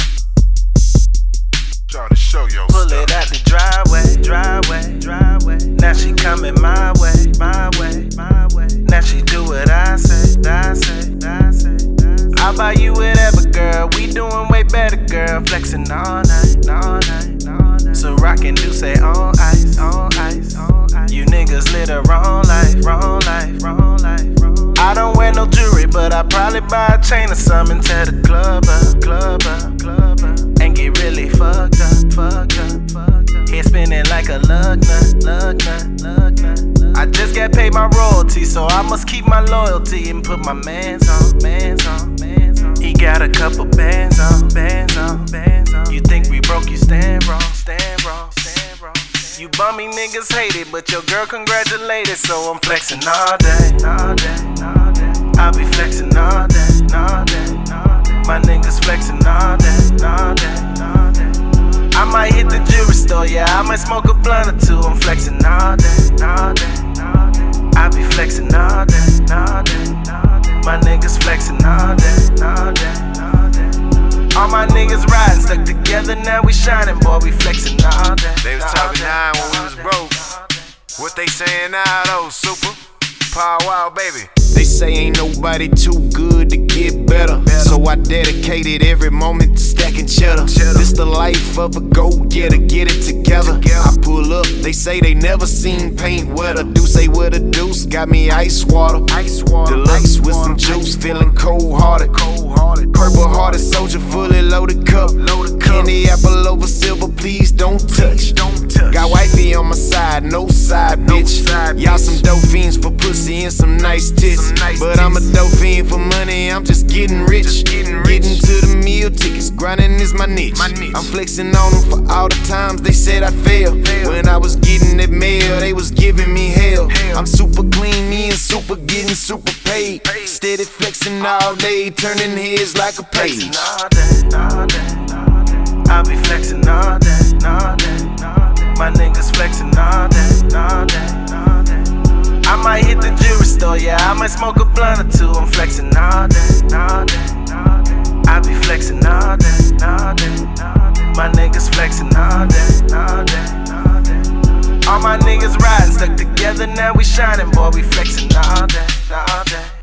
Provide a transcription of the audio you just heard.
Try to show your Pull stuff. it out the driveway. Now she coming my way. Now she do what I say. I'll buy you whatever, girl. We doing way better, girl. Flexing all night. So rockin' do say on ice. You niggas live the wrong life. I don't wear no jewelry, but I probably buy a chain or something to the club up. And get really fucked up. Head spinning like a lug nut. I just got paid my royalty, so I must keep my loyalty and put my mans on. He got a couple bands on. You think we broke, you stand wrong. You bummy niggas hate it, but your girl congratulated, so I'm flexing all day. I'll be flexing all day. My niggas flexing all day. I might hit the jewelry store, yeah, I might smoke a blunt or two. I'm flexing all day. I be flexing all day. My niggas flexing all day. All my niggas riding, stuck together, now we shining, boy, we flexing all day. They was talking nine when we was broke. What they saying now though, super? Power Wild, baby. They say ain't nobody too good to get better. So I dedicated every moment to stacking cheddar. This the life of a go-getter, get it together. I pull up, they say they never seen paint wetter. Deuce with a deuce, got me ice water. Deluxe with some juice, feeling cold-hearted. Purple-hearted soldier, fully loaded cup. Candy apple over silver, please don't touch. Got wifey on my side, no side, bitch. Y'all some dope fiends for pussy and some nice tits. But I'm a dope fiend for money, I'm just getting rich. Getting to the meal tickets, grinding is my niche. I'm flexing on them for all the times they said I failed. When I was getting that mail, they was giving me hell. I'm super clean, me and super getting super paid. Steady flexing all day, turning heads like a page. All day. I'll be flexing all day. My niggas flexing all day. I might hit the jewelry store, yeah, I might smoke a blunt or two. I'm flexing all day. I be flexing all day. My niggas flexing all day. All my niggas riding, stuck together, now we shining, boy, we flexing all day.